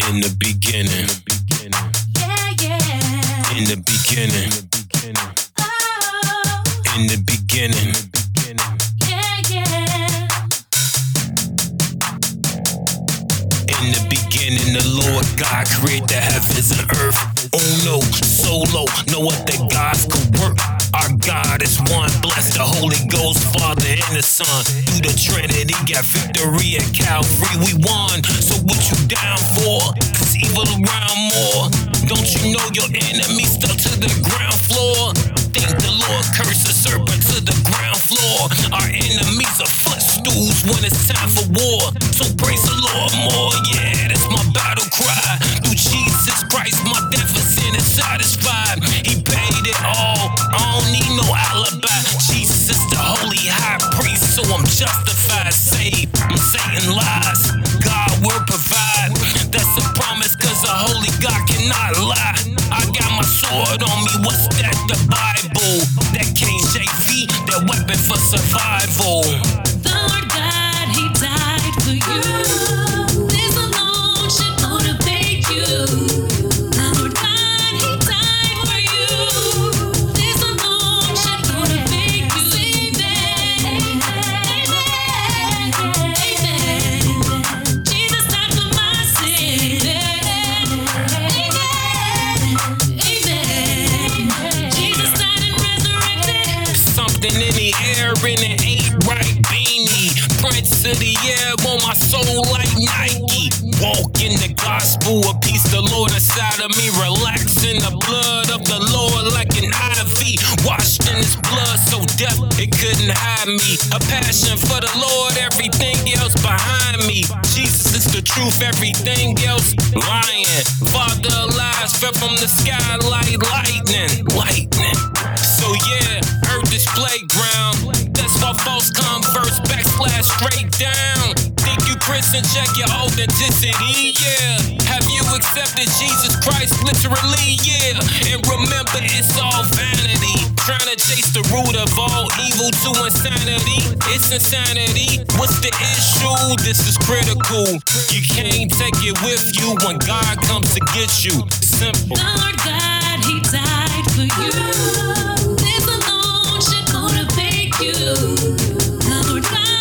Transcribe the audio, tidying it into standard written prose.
In the beginning. Yeah, yeah. In the beginning. Oh, In the beginning. yeah, yeah. In the beginning, the Lord God created the heavens and earth. Uno, solo, no other gods could work. Our God is one, bless the Holy Ghost, Father and the Son. Through the Trinity, got victory at Calvary, we won. So what you down for? Cause evil around more. Don't you know your enemy stuck to the ground floor? Think the Lord curse the serpent to the ground floor. Our enemies are footstools when it's time for war. So praise the Lord more, yeah, that's my battle cry. Through Jesus Christ, my deficit is satisfied. He paid it all, I don't need no alibi. Jesus is the holy high priest, so I'm justified. Saved, I'm Satan lies, God will provide. That's a promise, cause a holy God cannot lie. I got my sword on me, what's that? The Bible. That KJV, that weapon for survival. The Lord God, He died for you. This alone should motivate you. The Lord God, He died for you. This alone should motivate you. Amen. Amen. Jesus died for my sin. Amen. Jesus died and resurrected. Something in the air and it ain't right, beanie. Prince of the air on my soul like Nike. Walk in the gospel, a peace the Lord inside of me. Relax in the blood of the Lord like an IV. Washed in His blood so death it couldn't hide me. A passion for the Lord, everything else behind me. Jesus is the truth, everything else lying. Father of lies fell from the sky like lightning. So yeah, earth is playground. That's why false converts backslash straight down. Think you Christian, check your authenticity, yeah. Have you accepted Jesus Christ literally, yeah. And remember it's all vanity. Trying to chase the root of all evil to insanity. It's insanity. What's the issue? This is critical. You can't take it with you when God comes to get you. Simple. The Lord God, He died for you. This alone should motivate you. The Lord God.